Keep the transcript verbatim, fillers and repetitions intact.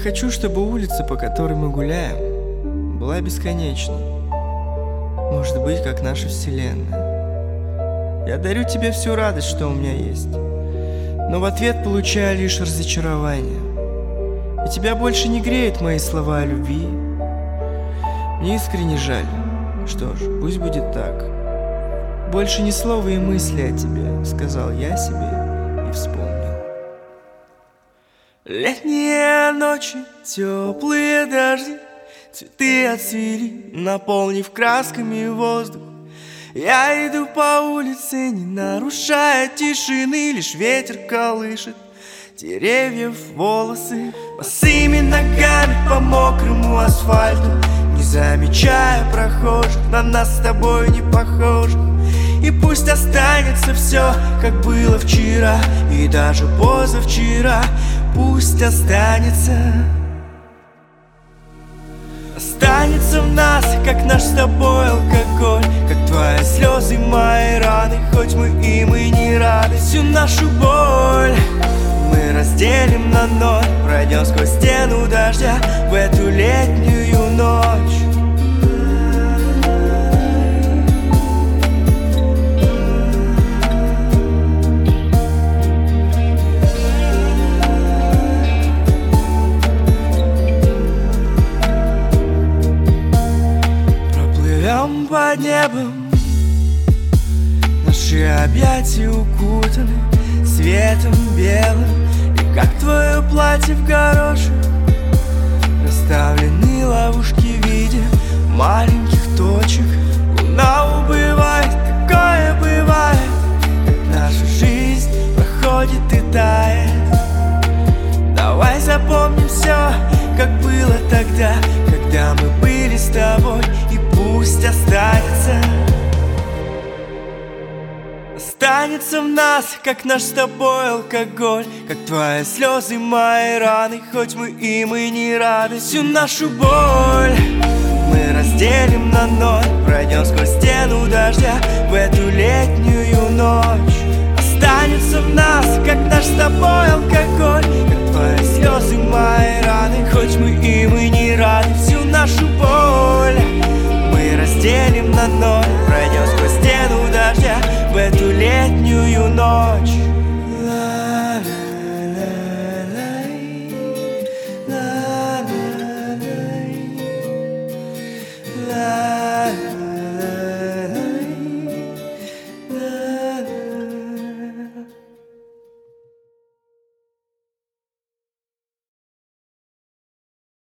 хочу, чтобы улица, по которой мы гуляем, была бесконечной. Может быть, как наша вселенная. Я дарю тебе всю радость, что у меня есть, но в ответ получаю лишь разочарование. И тебя больше не греют мои слова о любви. Мне искренне жаль. Что ж, пусть будет так. Больше ни слова и мысли о тебе, сказал я себе и вспомнил. Летние ночи, теплые дожди, цветы отцвели, наполнив красками воздух. Я иду по улице, не нарушая тишины, лишь ветер колышет деревьев волосы. Босыми ногами по мокрому асфальту, не замечая прохожих, на нас с тобой не похожих. И пусть останется все, как было вчера и даже позавчера. Пусть останется. Останется в нас, как наш с тобой алкоголь, как твои слезы, мои раны, хоть мы им и не рады. Всю нашу боль мы разделим на ноль, пройдем сквозь стену дождя в эту летнюю ночь. Под небом наши объятия укутаны светом белым, и как твое платье в горошек расставлены ловушки в виде маленьких точек. Луна убывает, такое бывает, как наша жизнь проходит и тает. Давай запомним все, как было тогда, когда мы были с тобой, и пусть останется. Останется в нас, как наш с тобой алкоголь, как твои слезы, мои раны, хоть мы им и не рады. Всю нашу боль мы разделим на ноль, пройдем сквозь стену дождя в эту летнюю ночь. Останется в нас, как наш с тобой алкоголь, как твои слезы, мои раны, хоть мы им и не рады. Всю нашу боль мы разделим на ноль, пройдем сквозь стену дождя в эту летнюю ночь. La